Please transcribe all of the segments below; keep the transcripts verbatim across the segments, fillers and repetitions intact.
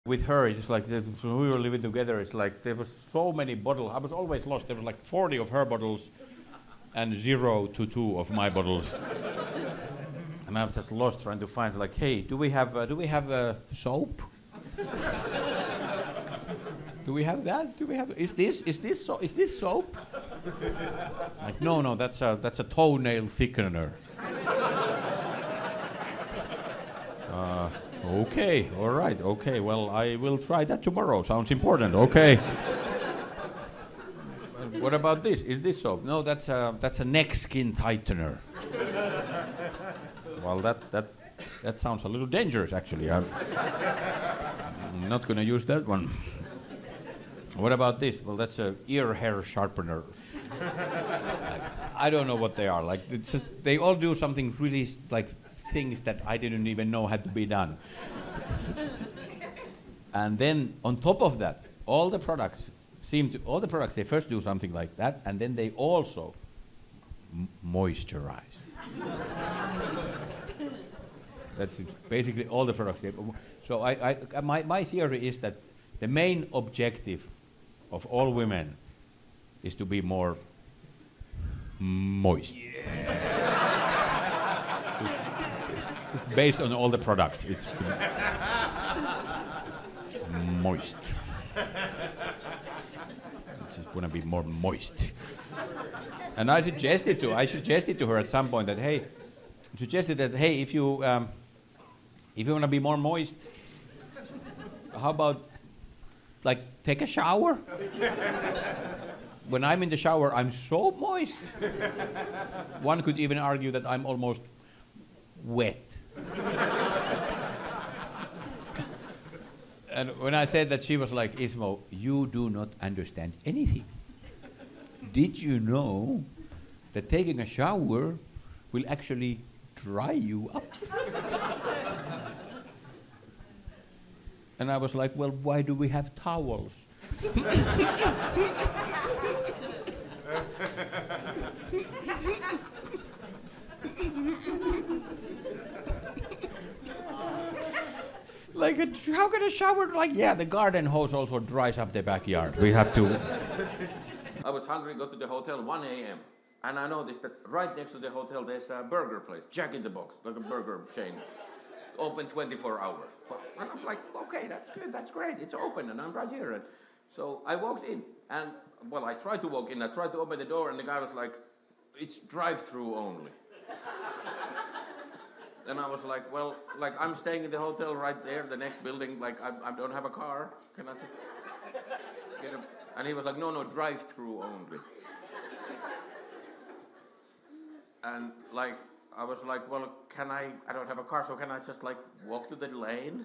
With her, it's like when we were living together, it's like there was so many bottles. I was always lost. There were like forty of her bottles and zero to two of my bottles. And I was just lost trying to find like, hey, do we have uh, do we have uh, soap? Do we have that? Do we have? Is this is this so, is this soap? Like no no that's a that's a toenail thickener. Uh, okay, all right, okay. Well, I will try that tomorrow. Sounds important. Okay. What about this? Is this soap? No, that's a that's a neck skin tightener. Well, that that that sounds a little dangerous, actually. I'm, I'm not going to use that one. What about this? Well, that's a ear hair sharpener. Like, I don't know what they are. Like, it's just, they all do something really like things that I didn't even know had to be done. And then on top of that, all the products seem to all the products they first do something like that, and then they also m- moisturize. That's basically all the products. They, so I, I, my, my theory is that the main objective of all women is to be more moist. Yeah. just, just based on all the product, it's moist. I just want to be more moist. And I suggested to I suggested to her at some point that hey, suggested that hey, if you um, if you want to be more moist, how about like take a shower? When I'm in the shower, I'm so moist. One could even argue that I'm almost wet. And when I said that, she was like, Ismo, you do not understand anything. Did you know that taking a shower will actually dry you up? And I was like, well, why do we have towels? Like, a, how can a shower, like, yeah, the garden hose also dries up the backyard. We have to. I was hungry, got to the hotel, one a.m. And I noticed that right next to the hotel, there's a burger place, Jack in the Box, like a burger chain. Open twenty-four hours. And I'm like, okay, that's good, that's great, it's open, and I'm right here. And so I walked in, and, well, I tried to walk in, I tried to open the door, and the guy was like, it's drive-through only. And I was like, well, like, I'm staying in the hotel right there, the next building, like, I, I don't have a car, can I just get a... And he was like, no, no, drive-through only. And, like, I was like, well, can I, I don't have a car, so can I just, like, walk to the lane?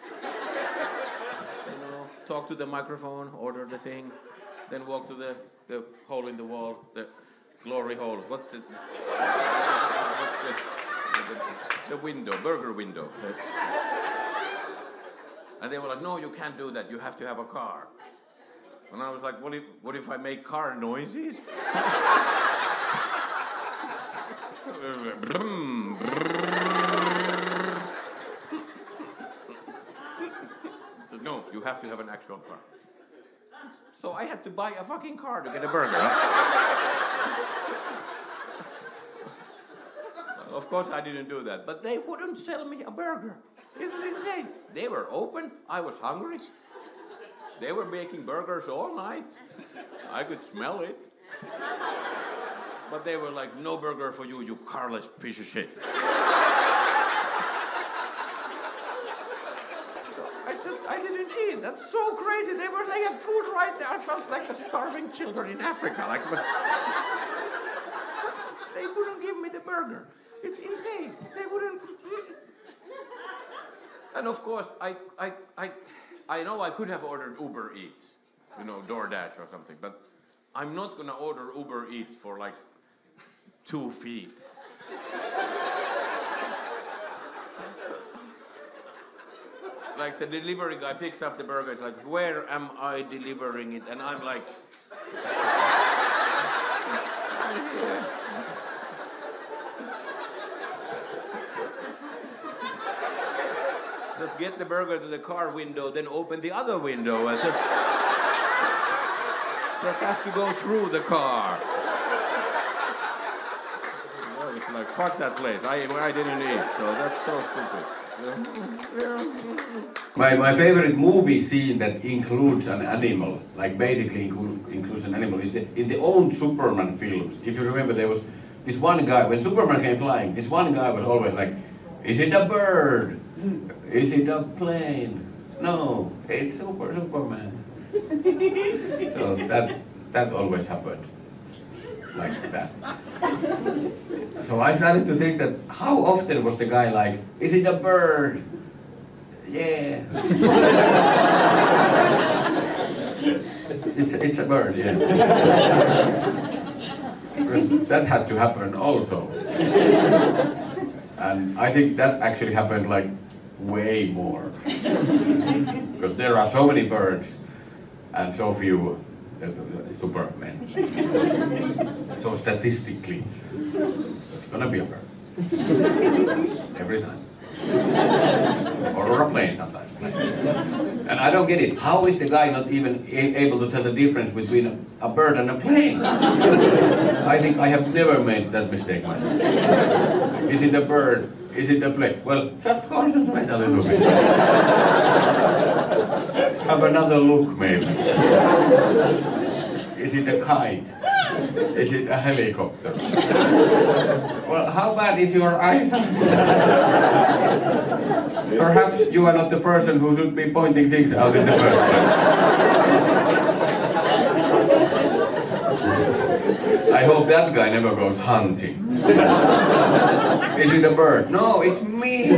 You know, talk to the microphone, order the thing, then walk to the, the hole in the wall, the glory hole. What's the... What's the... The, the window, burger window. And they were like, no, you can't do that. You have to have a car. And I was like, what if, what if I make car noises? No, you have to have an actual car. So I had to buy a fucking car to get a burger. Of course I didn't do that, but they wouldn't sell me a burger. It was insane. They were open, I was hungry. They were making burgers all night. I could smell it. But they were like, no burger for you, you carless piece of shit. So I just, I didn't eat. That's so crazy. They were, they had food right there. I felt like the starving children in Africa. Like, they wouldn't give me the burger. It's insane. They wouldn't. And of course, I, I, I, I know I could have ordered Uber Eats, you know, DoorDash or something, but I'm not gonna order Uber Eats for like two feet. Like the delivery guy picks up the burger, it's like, where am I delivering it? And I'm like, yeah. Just get the burger to the car window, then open the other window. And just, just has to go through the car. Well, it's like, fuck that place. I, I didn't eat, so that's so stupid. My, my favorite movie scene that includes an animal, like basically include, includes an animal, is the, in the old Superman films. If you remember, there was this one guy, when Superman came flying, this one guy was always like, is it a bird? Is it a plane? No, it's Super Superman. So that, that always happened like that. So I started to think that how often was the guy like, is it a bird? Yeah. it's, it's a bird, yeah. Because that had to happen also. And I think that actually happened like way more. Because there are so many birds and so few uh, supermen. So statistically, it's gonna be a bird. Every time. Or a plane sometimes. And I don't get it. How is the guy not even a able to tell the difference between a, a bird and a plane? I think I have never made that mistake myself. Is it a bird? Is it a plane? Well, just concentrate a little bit. Have another look, maybe. Is it a kite? Is it a helicopter? Well, how bad is your eyesight? Perhaps you are not the person who should be pointing things out in the first place. I hope that guy never goes hunting. Is it a bird? No, it's me.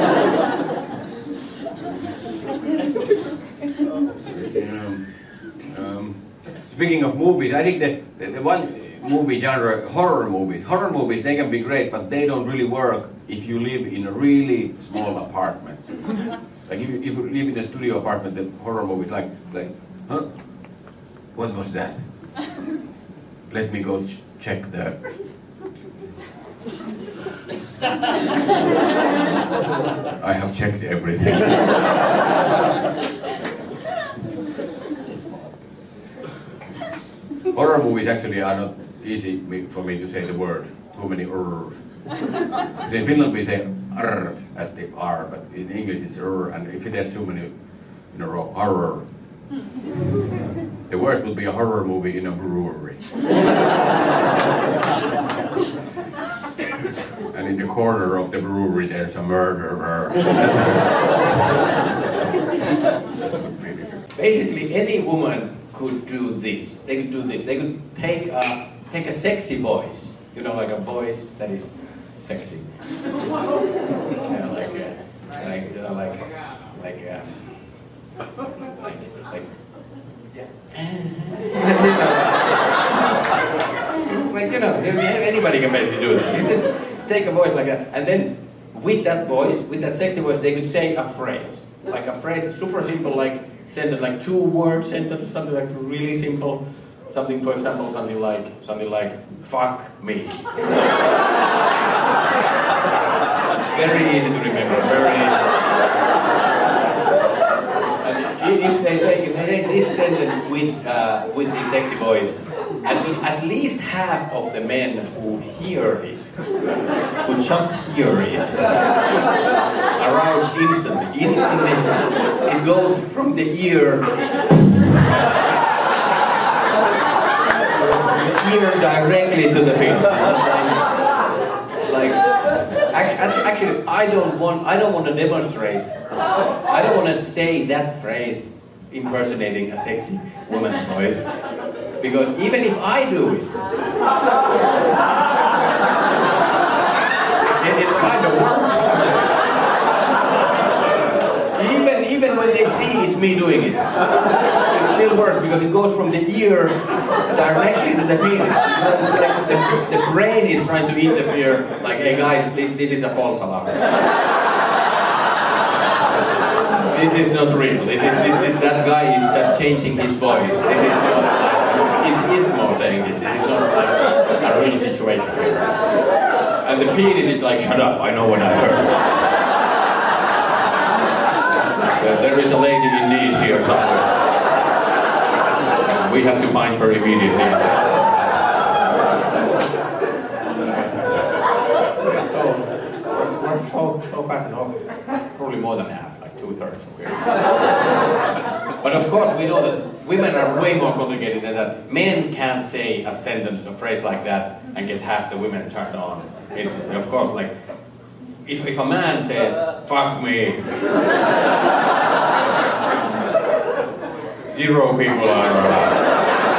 um, um, speaking of movies, I think that the, the one movie genre, horror movies. Horror movies, they can be great, but they don't really work if you live in a really small apartment. Like if you, if you live in a studio apartment, the horror movies like, like, huh? What was that? Let me go ch check the... I have checked everything. Horror movies actually are not easy for me to say the word. Too many r's. In Finland we say r as the r, but in English it's r, and if it has too many in a row, horror. The worst would be a horror movie in a brewery. And in the corner of the brewery there's a murderer. Basically any woman could do this. They could do this. They could take a, take a sexy voice. You know, like a voice that is sexy. Yeah, like, uh, like, you know, like, like, uh, like, like, like, you know, anybody can basically do that. You just take a voice like that, and then with that voice, with that sexy voice, they could say a phrase. Like a phrase, super simple, like sentence, like two word sentence, something like really simple. Something, for example, something like, something like, fuck me. Very easy to remember, very... And if they say, if they say this sentence with, uh, with this sexy voice, at, at least half of the men who hear it, who just hear it, aroused instantly. Instantly, it goes from the ear ear directly to the penis. Like, like actually, actually, I don't want. I don't want to demonstrate. I don't want to say that phrase impersonating a sexy woman's voice, because even if I do it, it, it kind of works. Even even when they see it's me doing it, it still works because it goes from the ear directly to the penis. Like the, the brain is trying to interfere, like, hey guys, this, this is a false alarm. This is not real. This is, this is, that guy is just changing his voice. This is not like, it's Ismo saying this. This is not like a real situation here. And the penis is like, shut up, I know what I heard. Uh, there is a lady in need here somewhere. We have to find her immediately. So, so, so fast enough. Probably more than half, like two-thirds of here. But of course, we know that women are way more complicated than that. Men can't say a sentence, a phrase like that, and get half the women turned on. It's, of course, like, if, if a man says, fuck me, zero people are around.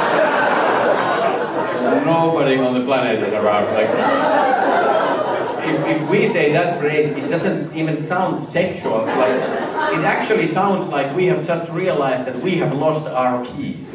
Nobody on the planet is around. Like, if, if we say that phrase, it doesn't even sound sexual. Like, it actually sounds like we have just realized that we have lost our keys.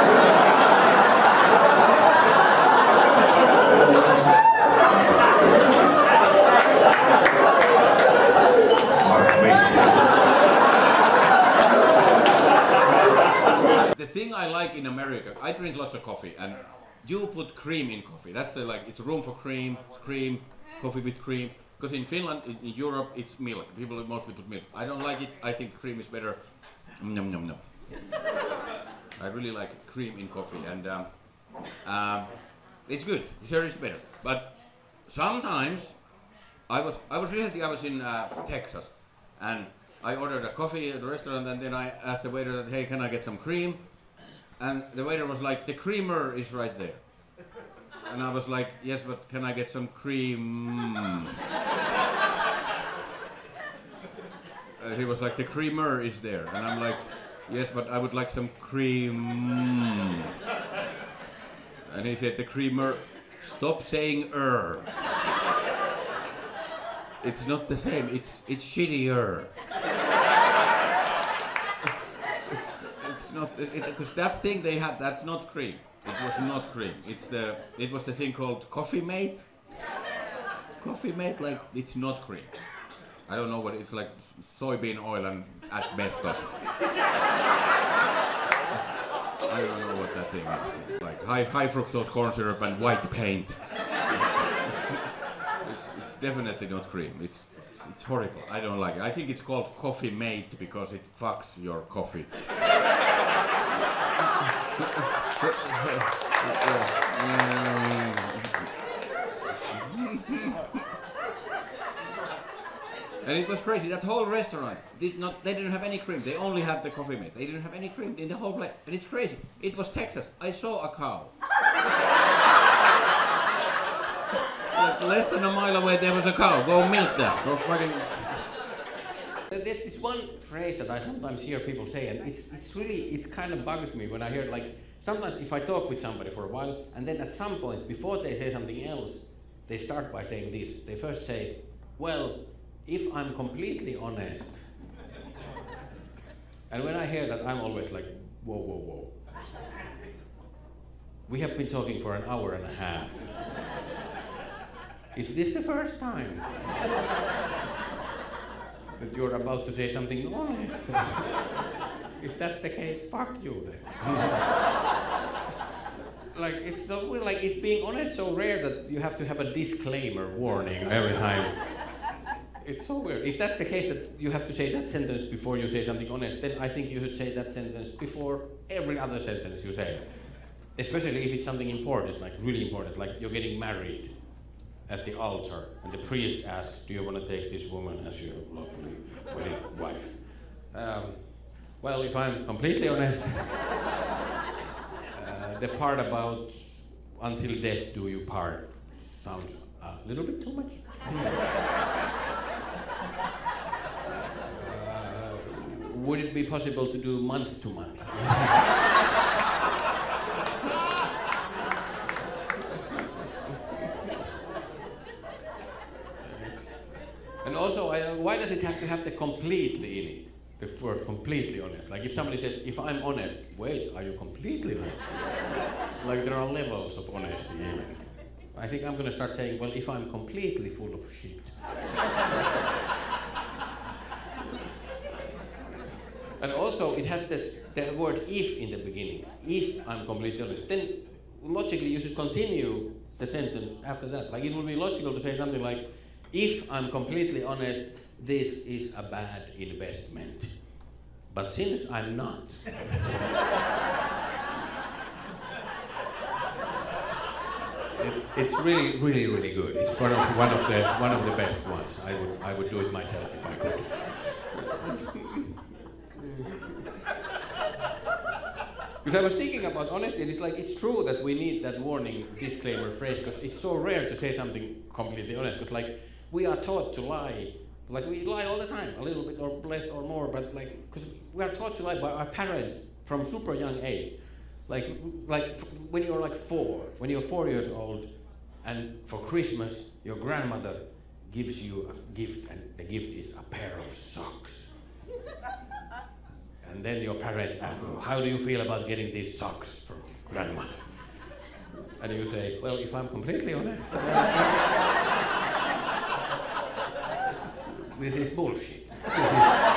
The thing I like in America, I drink lots of coffee, and you put cream in coffee. That's the, like, it's room for cream, cream, coffee with cream. Because in Finland, in, in Europe, it's milk. People mostly put milk. I don't like it. I think cream is better. Nom nom nom. I really like cream in coffee, and um, uh, it's good. Sure, it's better. But sometimes I was I was recently I was in uh, Texas, and I ordered a coffee at the restaurant, and then I asked the waiter that, hey, can I get some cream? And the waiter was like, the creamer is right there. And I was like, yes, but can I get some cream? Uh, he was like, the creamer is there. And I'm like, yes, but I would like some cream. And he said, the creamer, stop saying er. It's not the same, it's, it's shittier. It's not, because it, that thing they had, that's not cream. It was not cream. It's the, it was the thing called Coffee Mate. Coffee Mate, like, it's not cream. I don't know what, it's like soybean oil and asbestos. I don't know what that thing is. Like high, high fructose corn syrup and white paint. it's, it's definitely not cream. It's, it's, it's horrible. I don't like it. I think it's called Coffee Mate because it fucks your coffee. And it was crazy. That whole restaurant did not. They didn't have any cream. They only had the Coffee Mate. They didn't have any cream in the whole place. And it's crazy. It was Texas. I saw a cow. Like less than a mile away, there was a cow. Go milk that. Go fucking. There's this one phrase that I sometimes hear people say, and it's it's really it kind of bugs me when I hear it. Like sometimes if I talk with somebody for a while, and then at some point before they say something else, they start by saying this. They first say, "Well, if I'm completely honest," and when I hear that, I'm always like, "Whoa, whoa, whoa! We have been talking for an hour and a half. Is this the first time that you're about to say something honest? If that's the case, fuck you then." Like it's so like it's being honest so rare that you have to have a disclaimer warning every time. It's so weird. If that's the case that you have to say that sentence before you say something honest, then I think you should say that sentence before every other sentence you say. Especially if it's something important, like really important, like you're getting married at the altar, and the priest asks, "Do you want to take this woman as your lovely wedding wife?" Um, well, if I'm completely honest, uh, the part about "until death do you part" sounds a little bit too much. uh, would it be possible to do month to month? And also, I, why does it have to have the completely in it? The word completely honest. Like if somebody says, "If I'm honest," wait, are you completely honest? Like there are levels of honesty even. I think I'm going to start saying, "Well, if I'm completely full of shit." And also, it has this the word "if" in the beginning. If I'm completely honest, then logically you should continue the sentence after that. Like it would be logical to say something like, "If I'm completely honest, this is a bad investment." But since I'm not, it's, it's really, really, really good. It's one of, one of the one of the best ones. I would I would do it myself if I could. Because I was thinking about honesty, and it's like it's true that we need that warning disclaimer phrase because it's so rare to say something completely honest. Because like we are taught to lie. Like we lie all the time, a little bit or less or more, but like, because we are taught to lie by our parents from super young age. Like, like when you're like four, when you're four years old, and for Christmas, your grandmother gives you a gift, and the gift is a pair of socks. And then your parents ask, oh, how do you feel about getting these socks from grandmother? And you say, well, if I'm completely honest, this is bullshit. This is